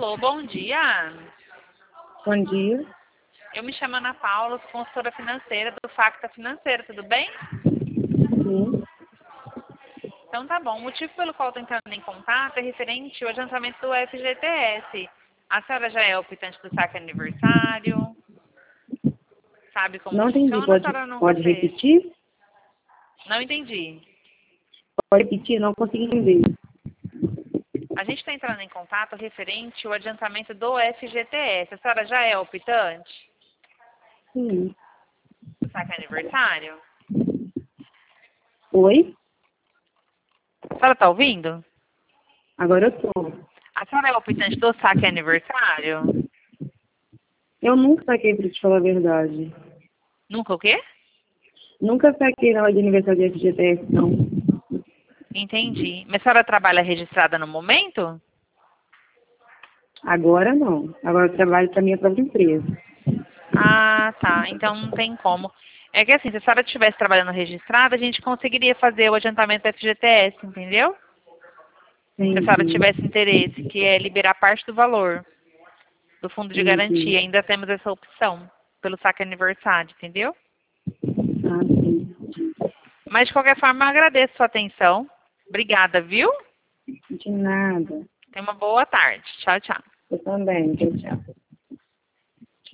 Alô, bom dia. Bom dia. Eu me chamo Ana Paula, sou consultora financeira do Facta Financeira, tudo bem? Sim. Então tá bom. O motivo pelo qual estou entrando em contato é referente ao adiantamento do FGTS. A senhora já é optante do saque aniversário? Sabe como Não entendi. funciona ou a senhora nunca Pode fez? repetir? Não entendi. Pode repetir, não consegui entender. A gente está entrando em contato referente ao adiantamento do FGTS. A senhora já é optante Sim. do saque aniversário? Oi? A senhora está ouvindo? Agora eu tô. A senhora é optante do saque aniversário? Eu nunca saquei, pra te falar a verdade. Nunca o quê? Nunca saquei na hora de aniversário de FGTS, não. Entendi. Mas a senhora trabalha registrada no momento? Agora não. Agora eu trabalho pra minha própria empresa. Ah, tá. Então não tem como. É que assim, se a senhora estivesse trabalhando registrada, a gente conseguiria fazer o adiantamento do FGTS, entendeu? Se a senhora Entendi. tivesse interesse, que é liberar parte do valor do fundo de Entendi. garantia. Ainda temos essa opção pelo saque aniversário, entendeu? Ah, sim. Mas de qualquer forma, eu agradeço a sua atenção. Obrigada, viu? De nada. Tenha uma boa tarde. Tchau, tchau. Eu também. Tchau, tchau.